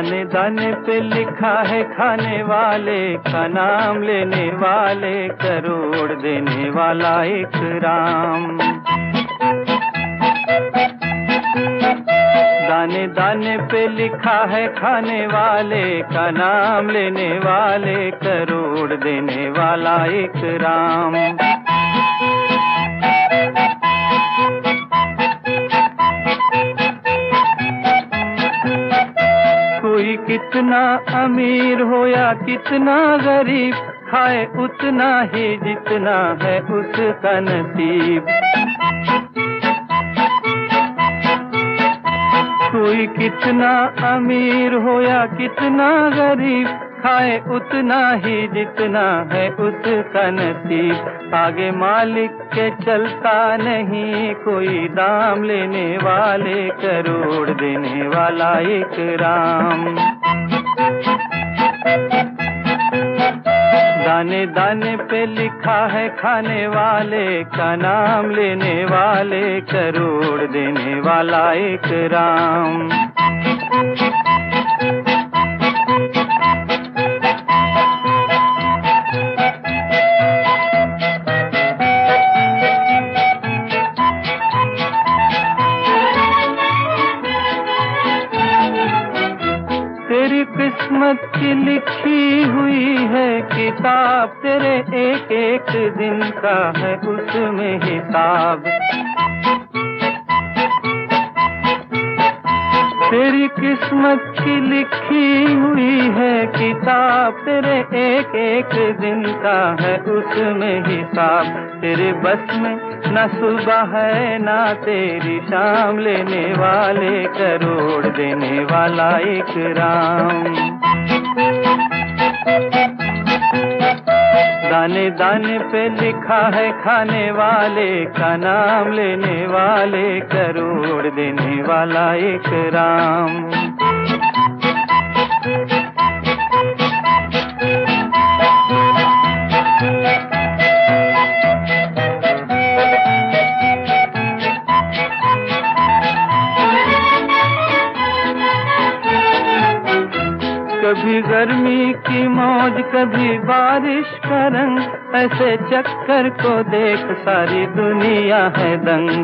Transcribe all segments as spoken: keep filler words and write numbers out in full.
दाने दाने पे लिखा है खाने वाले का नाम लेने वाले, करोड़ देने वाला एक राम। दाने दाने पे लिखा है खाने वाले का नाम लेने वाले, करोड़ देने वाला एक राम। कोई कितना अमीर हो या कितना गरीब, खाए उतना ही जितना है उसका नसीब। कोई कितना अमीर हो या कितना गरीब, खाए उतना ही जितना है उसका नसीब। आगे मालिक के चलता नहीं कोई, दाम लेने वाले करोड़ देने वाला एक राम। दाने दाने पे लिखा है खाने वाले का नाम लेने वाले, करोड़ देने वाला एक राम। तेरी किस्मत की लिखी हुई है किताब, तेरे एक एक दिन का है उसमें हिसाब। तेरी किस्मत की लिखी हुई है किताब, तेरे एक एक दिन का है उसमें हिसाब। तेरे बस में न सुबह है ना तेरी शाम, लेने वाले करोड़ देने वाला एक राम। दाने दाने पे लिखा है खाने वाले का नाम लेने वाले, करोड़ देने वाला एक राम। कभी गर्मी की मौज कभी बारिश का रंग, ऐसे चक्कर को देख सारी दुनिया है दंग।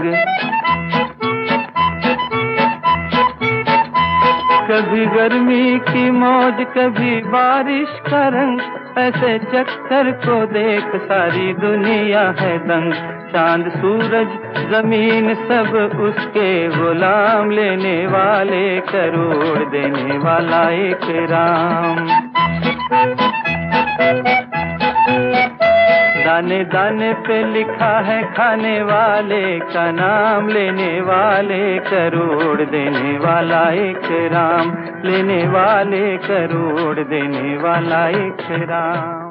कभी गर्मी की मौज कभी बारिश का रंग, ऐसे चक्कर को देख सारी दुनिया है दंग। चांद सूरज जमीन सब उसके गुलाम, लेने वाले करोड़ देने वाला एक राम। दाने दाने पे लिखा है खाने वाले का नाम लेने वाले, करोड़ देने वाला एक राम। लेने वाले करोड़ देने वाला एक राम।